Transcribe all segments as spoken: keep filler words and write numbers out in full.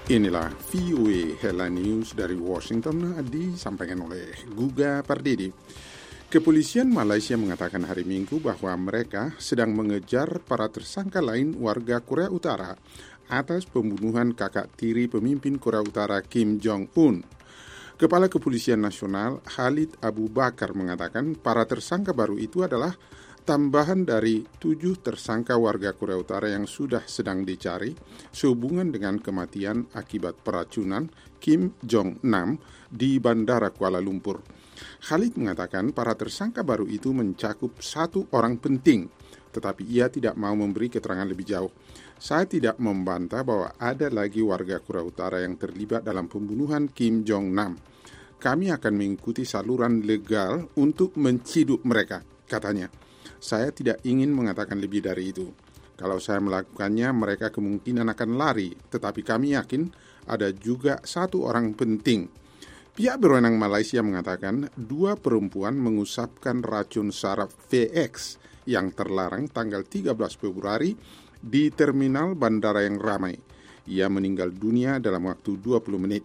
Inilah V O A Headline News dari Washington disampaikan oleh Guga Pardidi. Kepolisian Malaysia mengatakan hari Minggu bahwa mereka sedang mengejar para tersangka lain warga Korea Utara atas pembunuhan kakak tiri pemimpin Korea Utara Kim Jong-un. Kepala Kepolisian Nasional Khalid Abu Bakar mengatakan para tersangka baru itu adalah tambahan dari tujuh tersangka warga Korea Utara yang sudah sedang dicari sehubungan dengan kematian akibat peracunan Kim Jong-nam di Bandara Kuala Lumpur. Khalid mengatakan para tersangka baru itu mencakup satu orang penting, tetapi ia tidak mau memberi keterangan lebih jauh. Saya tidak membantah bahwa ada lagi warga Korea Utara yang terlibat dalam pembunuhan Kim Jong-nam. Kami akan mengikuti saluran legal untuk menciduk mereka, katanya. Saya tidak ingin mengatakan lebih dari itu. Kalau saya melakukannya, mereka kemungkinan akan lari, tetapi kami yakin ada juga satu orang penting. Pihak berwenang Malaysia mengatakan dua perempuan mengusapkan racun saraf V X yang terlarang tanggal tiga belas Februari di terminal bandara yang ramai. Ia meninggal dunia dalam waktu dua puluh menit.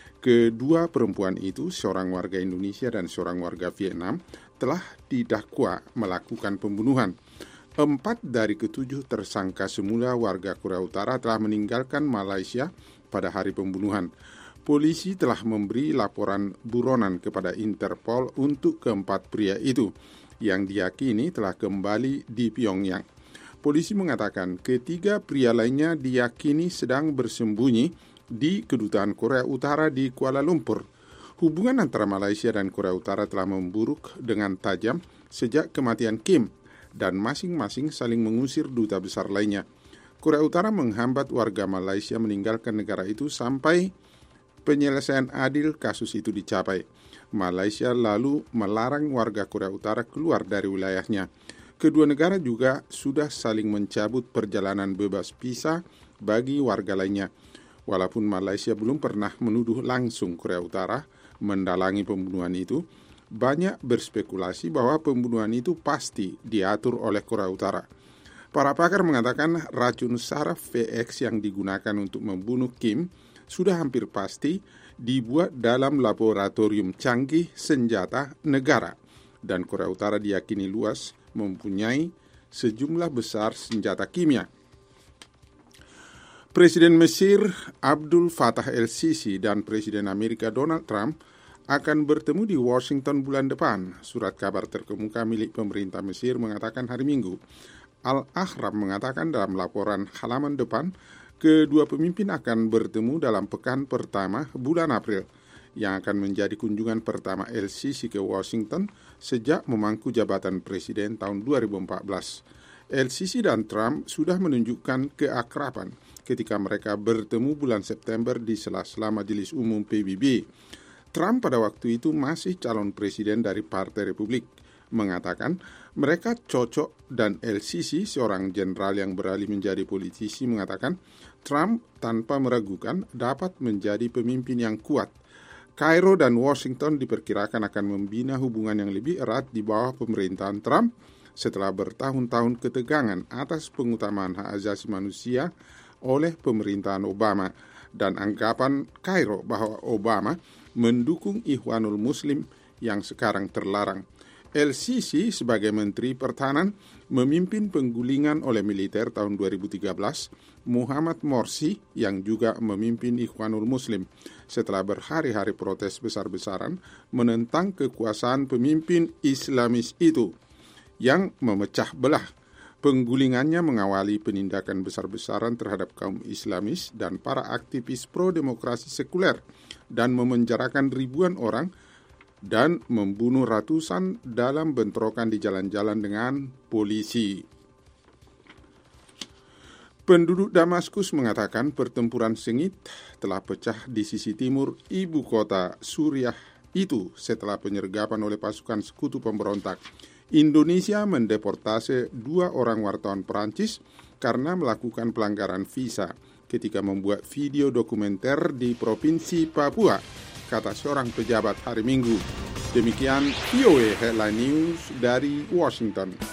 Kedua perempuan itu, seorang warga Indonesia dan seorang warga Vietnam, telah didakwa melakukan pembunuhan. Empat dari ketujuh tersangka semula warga Korea Utara telah meninggalkan Malaysia pada hari pembunuhan. Polisi telah memberi laporan buronan kepada Interpol untuk keempat pria itu, yang diyakini telah kembali di Pyongyang. Polisi mengatakan ketiga pria lainnya diyakini sedang bersembunyi di Kedutaan Korea Utara di Kuala Lumpur. Hubungan antara Malaysia dan Korea Utara telah memburuk dengan tajam sejak kematian Kim dan masing-masing saling mengusir duta besar lainnya. Korea Utara menghambat warga Malaysia meninggalkan negara itu sampai penyelesaian adil kasus itu dicapai. Malaysia lalu melarang warga Korea Utara keluar dari wilayahnya. Kedua negara juga sudah saling mencabut perjalanan bebas visa bagi warga lainnya. Walaupun Malaysia belum pernah menuduh langsung Korea Utara mendalangi pembunuhan itu, banyak berspekulasi bahwa pembunuhan itu pasti diatur oleh Korea Utara. Para pakar mengatakan racun saraf V X yang digunakan untuk membunuh Kim sudah hampir pasti dibuat dalam laboratorium canggih senjata negara, dan Korea Utara diyakini luas mempunyai sejumlah besar senjata kimia. Presiden Mesir Abdul Fattah el-Sisi dan Presiden Amerika Donald Trump akan bertemu di Washington bulan depan. Surat kabar terkemuka milik pemerintah Mesir mengatakan hari Minggu. Al-Ahram mengatakan dalam laporan halaman depan, kedua pemimpin akan bertemu dalam pekan pertama bulan April, yang akan menjadi kunjungan pertama el-Sisi ke Washington sejak memangku jabatan presiden tahun dua ribu empat belas. El-Sisi dan Trump sudah menunjukkan keakraban ketika mereka bertemu bulan September di sela-sela Majelis Umum P B B. Trump pada waktu itu masih calon presiden dari Partai Republik, mengatakan mereka cocok, dan el-Sisi, seorang jenderal yang beralih menjadi politisi, mengatakan Trump tanpa meragukan dapat menjadi pemimpin yang kuat. Kairo dan Washington diperkirakan akan membina hubungan yang lebih erat di bawah pemerintahan Trump setelah bertahun-tahun ketegangan atas pengutamaan hak asasi manusia oleh pemerintahan Obama dan anggapan Kairo bahwa Obama mendukung Ikhwanul Muslim yang sekarang terlarang. El-Sisi sebagai Menteri Pertahanan memimpin penggulingan oleh militer tahun dua ribu tiga belas Muhammad Morsi yang juga memimpin Ikhwanul Muslim setelah berhari-hari protes besar-besaran menentang kekuasaan pemimpin Islamis itu yang memecah belah. Penggulingannya mengawali penindakan besar-besaran terhadap kaum Islamis dan para aktivis pro-demokrasi sekuler dan memenjarakan ribuan orang dan membunuh ratusan dalam bentrokan di jalan-jalan dengan polisi. Penduduk Damaskus mengatakan pertempuran sengit telah pecah di sisi timur ibu kota Suriah itu setelah penyergapan oleh pasukan sekutu pemberontak. Indonesia mendeportasi dua orang wartawan Perancis karena melakukan pelanggaran visa ketika membuat video dokumenter di Provinsi Papua, kata seorang pejabat hari Minggu. Demikian V O A Headline News dari Washington.